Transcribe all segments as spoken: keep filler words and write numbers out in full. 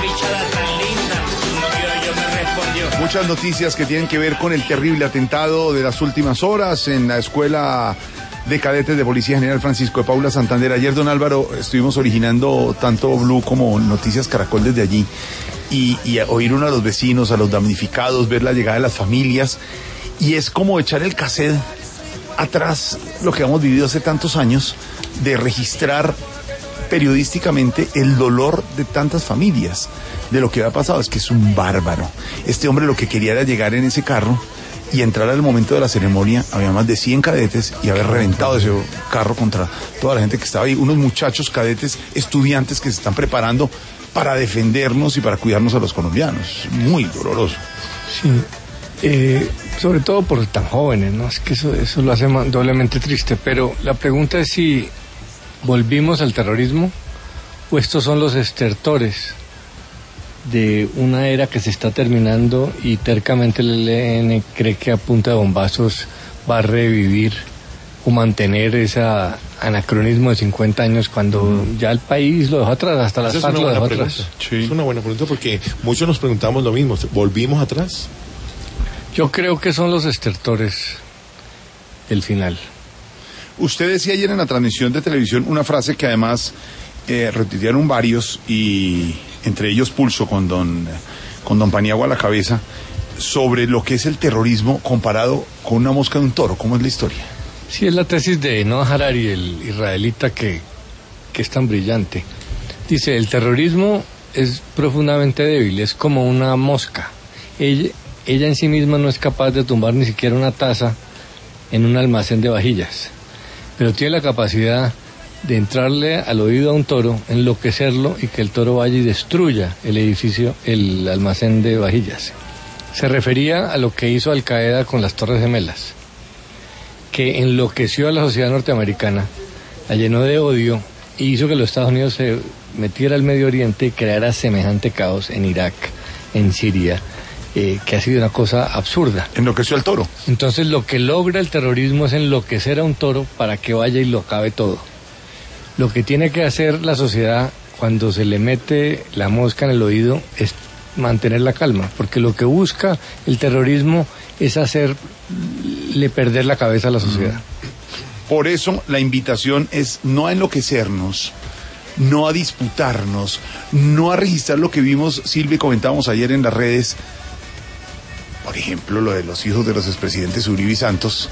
bichada tan linda. Yo, yo me respondió. Muchas noticias que tienen que ver con el terrible atentado de las últimas horas en la escuela de cadetes de Policía General Francisco de Paula Santander. Ayer, don Álvaro, estuvimos originando tanto Blue como Noticias Caracol desde allí y, y oír uno a los vecinos, a los damnificados, ver la llegada de las familias, y es como echar el cassette atrás, lo que hemos vivido hace tantos años, de registrar periodísticamente el dolor de tantas familias, de lo que había pasado. Es que es un bárbaro. Este hombre lo que quería era llegar en ese carro y entrar al momento de la ceremonia. Había más de cien cadetes y haber reventado ese carro contra toda la gente que estaba ahí. Unos muchachos cadetes, estudiantes que se están preparando para defendernos y para cuidarnos a los colombianos. Muy doloroso. Sí, eh, sobre todo por tan jóvenes, ¿no? Es que eso, eso lo hace doblemente triste. Pero la pregunta es si volvimos al terrorismo o estos son los estertores de una era que se está terminando y tercamente el E L N cree que a punta de bombazos va a revivir o mantener ese anacronismo de cincuenta años cuando mm. ya el país lo dejó atrás, hasta las FARC lo dejó atrás. Sí. Es una buena pregunta porque muchos nos preguntamos lo mismo, ¿volvimos atrás? Yo creo que son los estertores el final. Usted decía ayer en la transmisión de televisión una frase que además eh, retuitearon varios, y entre ellos Pulso con don, con don Paniagua a la cabeza, sobre lo que es el terrorismo comparado con una mosca de un toro. ¿Cómo es la historia? Sí, es la tesis de Noah Harari, el israelita que, que es tan brillante. Dice, el terrorismo es profundamente débil, es como una mosca. Ella, ella en sí misma no es capaz de tumbar ni siquiera una taza en un almacén de vajillas, pero tiene la capacidad de entrarle al oído a un toro, enloquecerlo y que el toro vaya y destruya el edificio, el almacén de vajillas. Se refería a lo que hizo Al Qaeda con las Torres Gemelas, que enloqueció a la sociedad norteamericana, la llenó de odio y hizo que los Estados Unidos se metiera al Medio Oriente y creara semejante caos en Irak, en Siria, eh, que ha sido una cosa absurda. Enloqueció al toro. Entonces lo que logra el terrorismo es enloquecer a un toro para que vaya y lo acabe todo. Lo que tiene que hacer la sociedad cuando se le mete la mosca en el oído es mantener la calma, porque lo que busca el terrorismo es hacerle perder la cabeza a la sociedad. Por eso la invitación es no a enloquecernos, no a disputarnos, no a registrar lo que vimos, Silvia, y comentábamos ayer en las redes, por ejemplo, lo de los hijos de los expresidentes Uribe y Santos,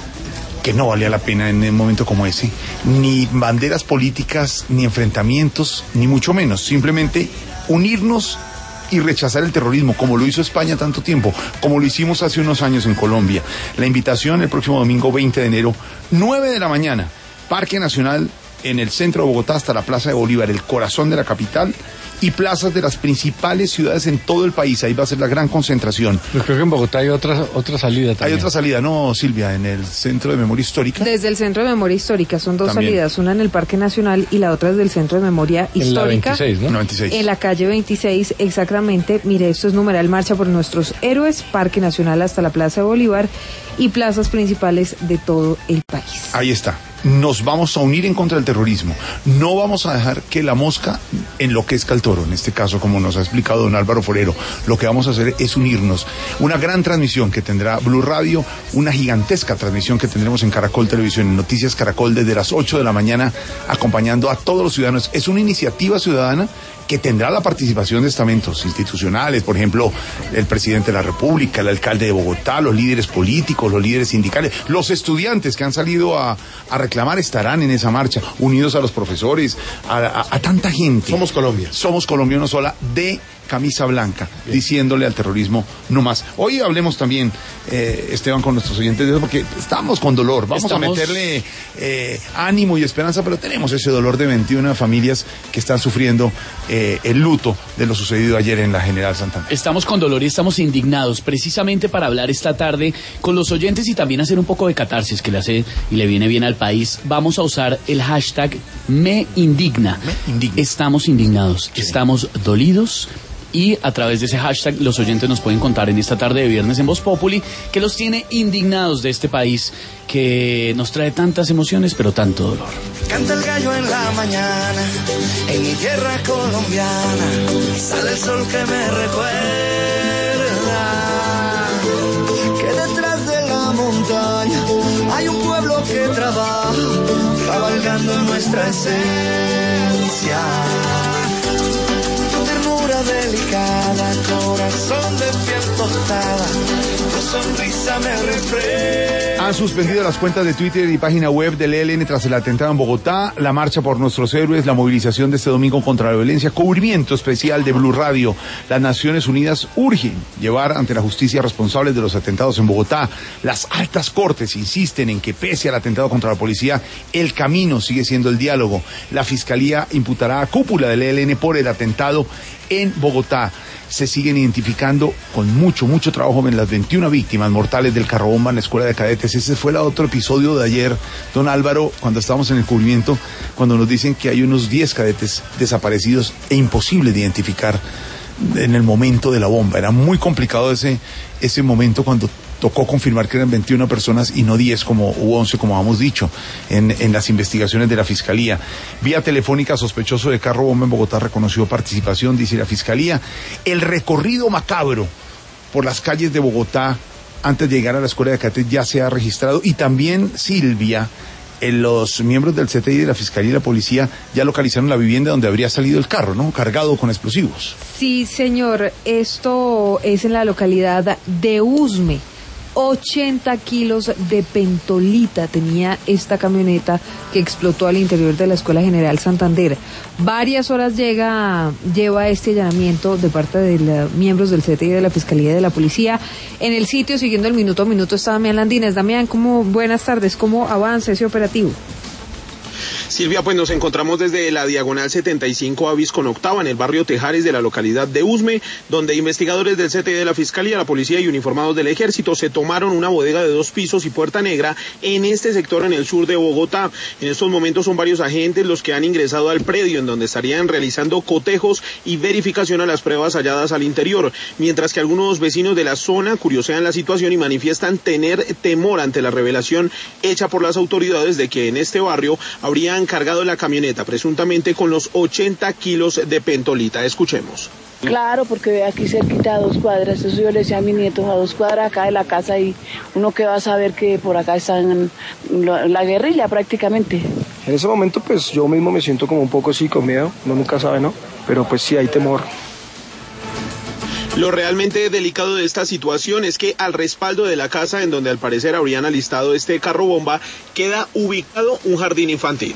que no valía la pena en un momento como ese, ni banderas políticas, ni enfrentamientos, ni mucho menos, simplemente unirnos y rechazar el terrorismo, como lo hizo España tanto tiempo, como lo hicimos hace unos años en Colombia. La invitación el próximo domingo veinte de enero, nueve de la mañana, Parque Nacional en el centro de Bogotá hasta la Plaza de Bolívar, el corazón de la capital, y plazas de las principales ciudades en todo el país. Ahí va a ser la gran concentración. Yo creo que en Bogotá hay otra, otra salida también. Hay otra salida, ¿no, Silvia? En el Centro de Memoria Histórica. Desde el Centro de Memoria Histórica son dos también salidas, una en el Parque Nacional y la otra desde el Centro de Memoria Histórica. En la veintiséis, ¿no? No, veintiséis. En la calle veintiséis, exactamente. Mire, esto es numeral Marcha por Nuestros Héroes, Parque Nacional hasta la Plaza de Bolívar y plazas principales de todo el país. Ahí está. Nos vamos a unir en contra del terrorismo. No vamos a dejar que la mosca enloquezca al toro. En este caso, como nos ha explicado don Álvaro Forero, lo que vamos a hacer es unirnos. Una gran transmisión que tendrá Blue Radio, una gigantesca transmisión que tendremos en Caracol Televisión, en Noticias Caracol, desde las ocho de la mañana, acompañando a todos los ciudadanos. Es una iniciativa ciudadana que tendrá la participación de estamentos institucionales, por ejemplo, el presidente de la República, el alcalde de Bogotá, los líderes políticos, los líderes sindicales, los estudiantes que han salido a, a reclamar estarán en esa marcha, unidos a los profesores, a, a, a tanta gente. Somos Colombia. Somos Colombia, una sola, de camisa blanca, bien, diciéndole al terrorismo no más. Hoy hablemos también, eh, Esteban, con nuestros oyentes de eso, porque estamos con dolor, vamos estamos... a meterle eh, ánimo y esperanza, pero tenemos ese dolor de veintiuna familias que están sufriendo eh, el luto de lo sucedido ayer en la General Santander. Estamos con dolor y estamos indignados, precisamente para hablar esta tarde con los oyentes y también hacer un poco de catarsis que le hace y le viene bien al país. Vamos a usar el hashtag Me Indigna. Me indigna. Estamos indignados, sí, estamos dolidos. Y a través de ese hashtag los oyentes nos pueden contar en esta tarde de viernes en Voz Populi que los tiene indignados de este país que nos trae tantas emociones pero tanto dolor. Canta el gallo en la mañana, en mi tierra colombiana, sale el sol sol que me recuerda que detrás de la montaña hay un pueblo que trabaja, cabalgando en nuestra esencia. Tu ternura delicada, corazón de piel tostada, tu sonrisa me refresca. Han suspendido las cuentas de Twitter y página web del E L N tras el atentado en Bogotá, la marcha por nuestros héroes, la movilización de este domingo contra la violencia, cubrimiento especial de Blue Radio. Las Naciones Unidas urgen llevar ante la justicia responsables de los atentados en Bogotá. Las altas cortes insisten en que pese al atentado contra la policía, el camino sigue siendo el diálogo. La Fiscalía imputará a cúpula del E L N por el atentado en Bogotá. Se siguen identificando con mucho, mucho trabajo en las veintiuna víctimas mortales del carro bomba en la escuela de cadetes. Ese fue el otro episodio de ayer, don Álvaro, cuando estábamos en el cubrimiento, cuando nos dicen que hay unos diez cadetes desaparecidos e imposible de identificar en el momento de la bomba. Era muy complicado ese, ese momento cuando tocó confirmar que eran veintiuna personas y no diez como, u once como hemos dicho en, en las investigaciones de la Fiscalía. Vía telefónica, sospechoso de carro bomba en Bogotá reconoció participación, dice la Fiscalía. El recorrido macabro por las calles de Bogotá antes de llegar a la escuela de cadetes ya se ha registrado, y también, Silvia, en los miembros del C T I, de la Fiscalía y la Policía ya localizaron la vivienda donde habría salido el carro, ¿no? Cargado con explosivos. Sí, señor. Esto es en la localidad de Usme. ochenta kilos de pentolita tenía esta camioneta que explotó al interior de la Escuela General Santander. Varias horas llega, lleva este allanamiento de parte de la, miembros del C T I, de la Fiscalía y de la Policía. En el sitio, siguiendo el minuto a minuto, está Damián Landines. Damián, ¿cómo, buenas tardes, ¿cómo avanza ese operativo? Silvia, pues nos encontramos desde la diagonal setenta y cinco Avis con octava en el barrio Tejares de la localidad de Usme, donde investigadores del C T I, de la Fiscalía, la Policía y uniformados del Ejército se tomaron una bodega de dos pisos y puerta negra en este sector en el sur de Bogotá. En estos momentos son varios agentes los que han ingresado al predio, en donde estarían realizando cotejos y verificación a las pruebas halladas al interior, mientras que algunos vecinos de la zona curiosean la situación y manifiestan tener temor ante la revelación hecha por las autoridades de que en este barrio habrían cargado la camioneta presuntamente con los ochenta kilos de pentolita. Escuchemos. Claro, porque aquí cerquita a dos cuadras, eso yo le decía a mis nietos, a dos cuadras acá de la casa, y uno que va a saber que por acá están la, la guerrilla prácticamente. En ese momento pues yo mismo me siento como un poco así con miedo, uno nunca sabe, ¿no? Pero pues sí hay temor. Lo realmente delicado de esta situación es que al respaldo de la casa en donde al parecer habrían alistado este carro bomba queda ubicado un jardín infantil.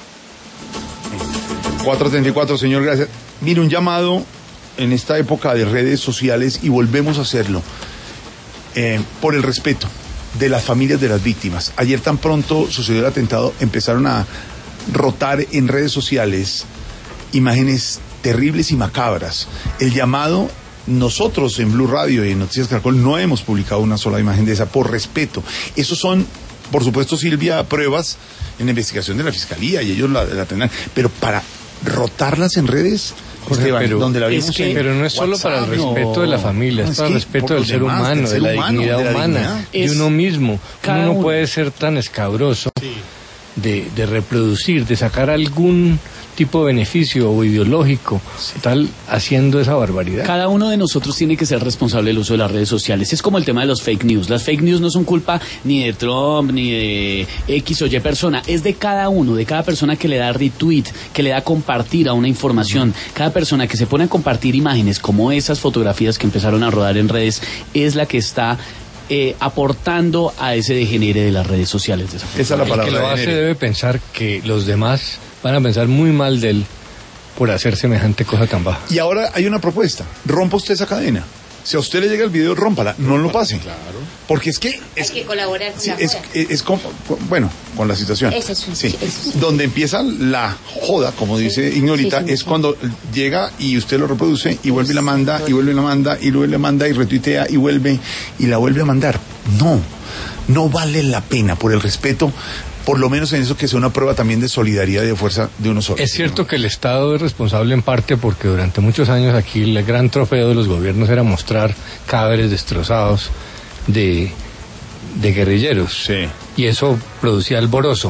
cuatro treinta y cuatro, señor, gracias. Mire, un llamado en esta época de redes sociales, y volvemos a hacerlo, eh, por el respeto de las familias de las víctimas. Ayer tan pronto sucedió el atentado, empezaron a rotar en redes sociales imágenes terribles y macabras. El llamado, nosotros en Blue Radio y en Noticias Caracol no hemos publicado una sola imagen de esa, por respeto. Esos son, por supuesto, Silvia, pruebas en la investigación de la Fiscalía y ellos la, la tendrán, pero para rotarlas en redes, Jorge, Esteban, pero, donde la vimos es que, en pero no es solo WhatsApp, para el respeto no, de la familia, no, es, es para el respeto del ser, demás, humano, del ser de la humano, dignidad de la humana, dignidad. de Es uno mismo. Uno no uno. puede ser tan escabroso Sí. de, de reproducir, de sacar algún tipo de beneficio o ideológico, tal, haciendo esa barbaridad. Cada uno de nosotros tiene que ser responsable del uso de las redes sociales. Es como el tema de los fake news. Las fake news no son culpa ni de Trump, ni de X o Y persona. Es de cada uno, de cada persona que le da retweet, que le da compartir a una información. Cada persona que se pone a compartir imágenes como esas fotografías que empezaron a rodar en redes es la que está eh, aportando a ese degenere de las redes sociales. De esa Esa es la palabra. El que lo hace degenere. debe pensar que los demás van a pensar muy mal de él por hacer semejante cosa tan baja. Y ahora hay una propuesta, rompa usted esa cadena. Si a usted le llega el video, rómpala, no lo pase. Claro. Porque es que... Es, Hay que colaborar con sí, la es, joda. es, es como, bueno, con la situación. Ese es un- sí. ese es un- Donde empieza la joda, como dice Ignorita, sí, sí, es sí. cuando llega y usted lo reproduce y vuelve y la manda, y vuelve y la manda, y vuelve y la manda, y retuitea, y vuelve, y la vuelve a mandar. No, no vale la pena, por el respeto, por lo menos en eso, que sea una prueba también de solidaridad y de fuerza de uno solo. Es cierto que el Estado es responsable en parte porque durante muchos años aquí el gran trofeo de los gobiernos era mostrar cadáveres destrozados de, de guerrilleros. Sí. Y eso producía alborozo.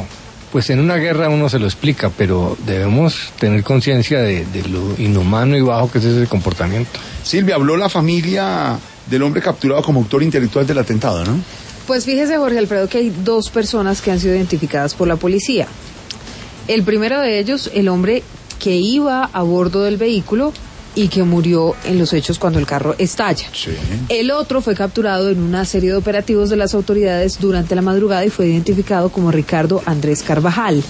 pues en una guerra uno se lo explica, pero debemos tener conciencia de, de lo inhumano y bajo que es ese comportamiento. Silvia, habló la familia del hombre capturado como autor intelectual del atentado, ¿no? Pues fíjese, Jorge Alfredo, que hay dos personas que han sido identificadas por la policía. El primero de ellos, el hombre que iba a bordo del vehículo y que murió en los hechos cuando el carro estalla. Sí. El otro fue capturado en una serie de operativos de las autoridades durante la madrugada y fue identificado como Ricardo Andrés Carvajal.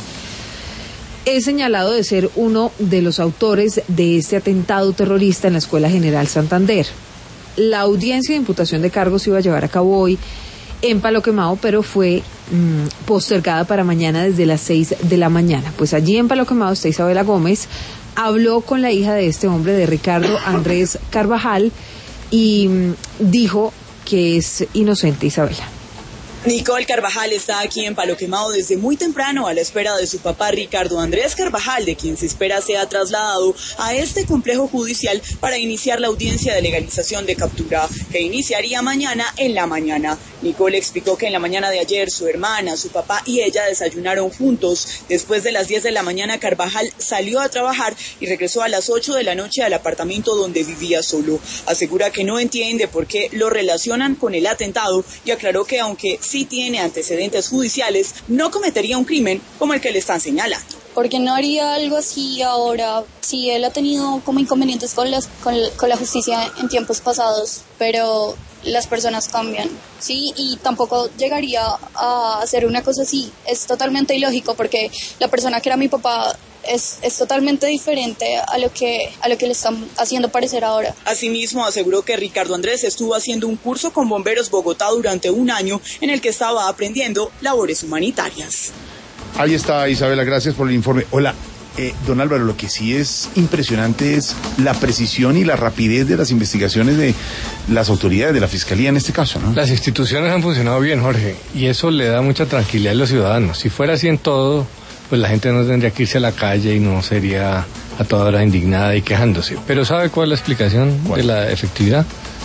Es señalado de ser uno de los autores de este atentado terrorista en la Escuela General Santander. La audiencia de imputación de cargos se iba a llevar a cabo hoy en Palo Quemado, pero fue mmm, postergada para mañana desde las seis de la mañana. Pues allí en Palo Quemado está Isabela Gómez, habló con la hija de este hombre, de Ricardo Andrés Carvajal, y mmm, dijo que es inocente. Isabela. Nicole Carvajal está aquí en Palo Quemado desde muy temprano a la espera de su papá Ricardo Andrés Carvajal, de quien se espera sea trasladado a este complejo judicial para iniciar la audiencia de legalización de captura, que iniciaría mañana en la mañana. Nicole explicó que en la mañana de ayer su hermana, su papá y ella desayunaron juntos. Después de las diez de la mañana Carvajal salió a trabajar y regresó a las ocho de la noche al apartamento donde vivía solo. Asegura que no entiende por qué lo relacionan con el atentado y aclaró que aunque sí tiene antecedentes judiciales, no cometería un crimen como el que le están señalando. Porque no haría algo así ahora, si él ha tenido como inconvenientes con, las, con, con la justicia en tiempos pasados, pero las personas cambian, ¿sí? Y tampoco llegaría a hacer una cosa así. Es totalmente ilógico porque la persona que era mi papá Es, es totalmente diferente a lo que a lo que le están haciendo parecer ahora. Asimismo, aseguró que Ricardo Andrés estuvo haciendo un curso con Bomberos Bogotá durante un año en el que estaba aprendiendo labores humanitarias. Ahí está, Isabela, gracias por el informe. Hola, eh, don Álvaro, lo que sí es impresionante es la precisión y la rapidez de las investigaciones de las autoridades, de la Fiscalía en este caso, ¿no? Las instituciones han funcionado bien, Jorge, y eso le da mucha tranquilidad a los ciudadanos. Si fuera así en todo, pues la gente no tendría que irse a la calle y no sería a toda hora indignada y quejándose. Pero ¿sabe cuál es la explicación ¿Cuál? de la efectividad?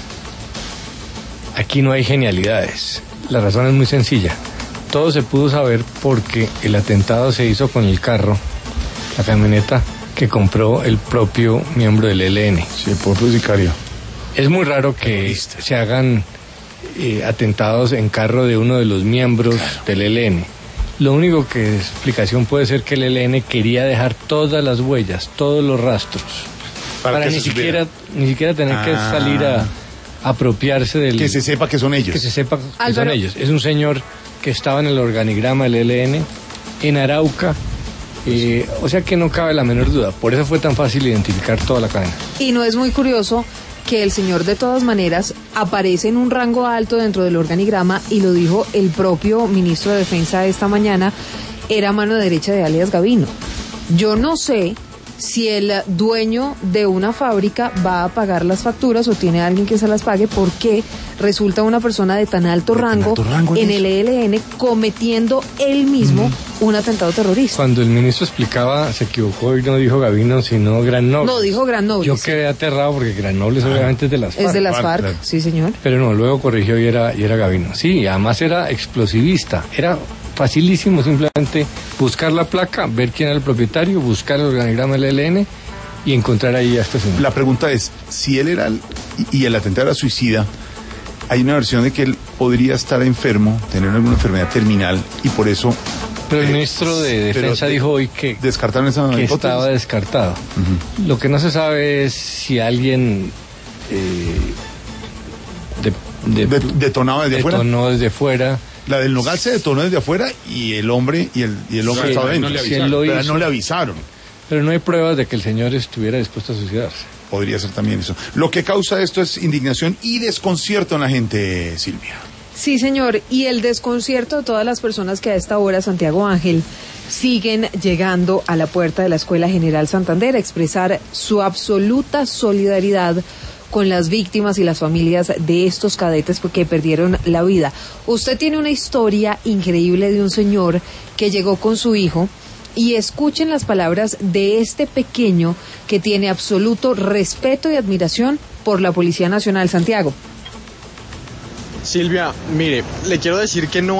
Aquí no hay genialidades. La razón es muy sencilla. Todo se pudo saber porque el atentado se hizo con el carro, la camioneta que compró el propio miembro del E L N. Sí, el propio sicario. Es muy raro que se hagan eh, atentados en carro de uno de los miembros claro. del E L N. Lo único que explicación puede ser que el E L N quería dejar todas las huellas, todos los rastros, para, para ni siquiera ni siquiera tener ah. que salir a, a apropiarse del... Que se sepa que son ellos. Que se sepa que Álvaro. son ellos. Es un señor que estaba en el organigrama del E L N, en Arauca, eh, o sea que no cabe la menor duda. Por eso fue tan fácil identificar toda la cadena. Y no es muy curioso que el señor de todas maneras aparece en un rango alto dentro del organigrama, y lo dijo el propio ministro de Defensa esta mañana, era mano derecha de alias Gavino. Yo no sé si el dueño de una fábrica va a pagar las facturas o tiene alguien que se las pague, porque resulta una persona de tan alto, rango, alto rango en el E L N cometiendo él mismo mm. un atentado terrorista. Cuando el ministro explicaba, se equivocó y no dijo Gavino, sino Granobles. No, dijo Granobles. Yo quedé aterrado porque Granobles ah. obviamente es de las FARC. Es de las FARC, claro. Sí, señor. Pero no, luego corrigió y era, y era Gavino. Sí, además era explosivista, era facilísimo simplemente buscar la placa, ver quién era el propietario, buscar el organigrama del E L N y encontrar ahí a este señor. La pregunta es, si él era, el, y el atentado era suicida, hay una versión de que él podría estar enfermo, tener alguna enfermedad terminal, y por eso... Pero el eh, ministro de Defensa dijo hoy que, descartaron esa que hipótesis. Estaba descartado. Uh-huh. Lo que no se sabe es si alguien eh, de, de, de, detonaba desde detonó afuera. Detonó desde fuera. La del Nogal se detonó desde afuera y el hombre y el, y el hombre sí, estaba dentro. No le avisaron, sí, pero no le avisaron. Pero no hay pruebas de que el señor estuviera dispuesto a suicidarse. Podría ser también eso. Lo que causa esto es indignación y desconcierto en la gente, Silvia. Sí, señor, y el desconcierto de todas las personas que a esta hora, Santiago Ángel, siguen llegando a la puerta de la Escuela General Santander a expresar su absoluta solidaridad con las víctimas y las familias de estos cadetes porque perdieron la vida. Usted tiene una historia increíble de un señor que llegó con su hijo, y escuchen las palabras de este pequeño que tiene absoluto respeto y admiración por la Policía Nacional. Santiago. Silvia, mire, le quiero decir que no hay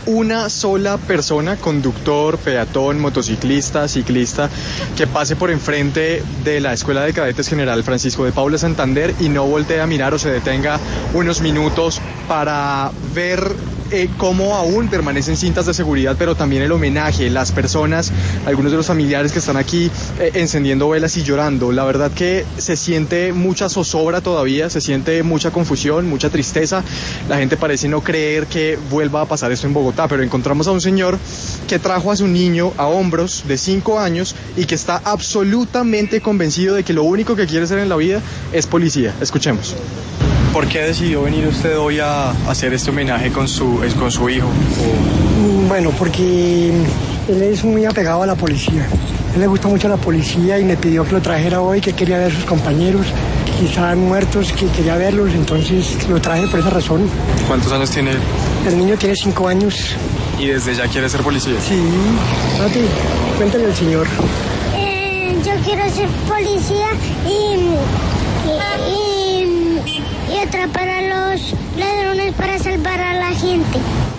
una sola persona, conductor, peatón, motociclista, ciclista, que pase por enfrente de la Escuela de Cadetes General Francisco de Paula Santander y no voltee a mirar o se detenga unos minutos para ver eh, cómo aún permanecen cintas de seguridad, pero también el homenaje, las personas, algunos de los familiares que están aquí eh, encendiendo velas y llorando. La verdad que se siente mucha zozobra todavía, se siente mucha confusión, mucha tristeza. La gente parece no creer que vuelva a pasar esto en Bogotá, pero encontramos a un señor que trajo a su niño a hombros de cinco años y que está absolutamente convencido de que lo único que quiere ser en la vida es policía. Escuchemos. ¿Por qué decidió venir usted hoy a hacer este homenaje con su, con su hijo? Bueno, porque él es muy apegado a la policía. A él le gusta mucho la policía y me pidió que lo trajera hoy, que quería ver a sus compañeros, que estaban muertos, que quería verlos, entonces lo traje por esa razón. ¿Cuántos años tiene él? El niño tiene cinco años. ¿Y desde ya quiere ser policía? Sí. Mati, cuéntale al señor. Eh, yo quiero ser policía y... y, y y atrapar a los ladrones para salvar a la gente.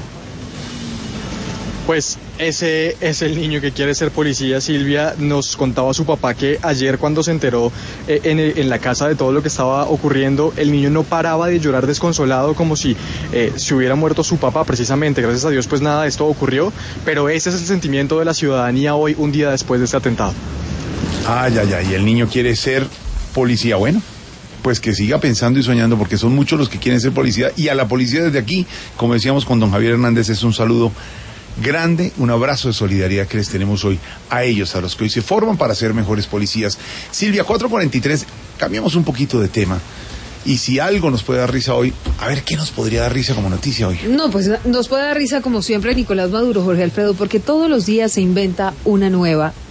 Pues ese es el niño que quiere ser policía. Silvia nos contaba a su papá que ayer cuando se enteró eh, en, el, en la casa de todo lo que estaba ocurriendo, el niño no paraba de llorar desconsolado como si eh, se hubiera muerto su papá precisamente. Gracias a Dios pues nada de esto ocurrió, pero ese es el sentimiento de la ciudadanía hoy, un día después de este atentado. Ay, ay, ay, el niño quiere ser policía. Bueno, pues que siga pensando y soñando, porque son muchos los que quieren ser policía, y a la policía desde aquí, como decíamos con don Javier Hernández, es un saludo grande, un abrazo de solidaridad que les tenemos hoy a ellos, a los que hoy se forman para ser mejores policías. Silvia, cuatro cuarenta y tres, cambiamos un poquito de tema, y si algo nos puede dar risa hoy, a ver, ¿qué nos podría dar risa como noticia hoy? No, pues nos puede dar risa como siempre Nicolás Maduro, Jorge Alfredo, porque todos los días se inventa una nueva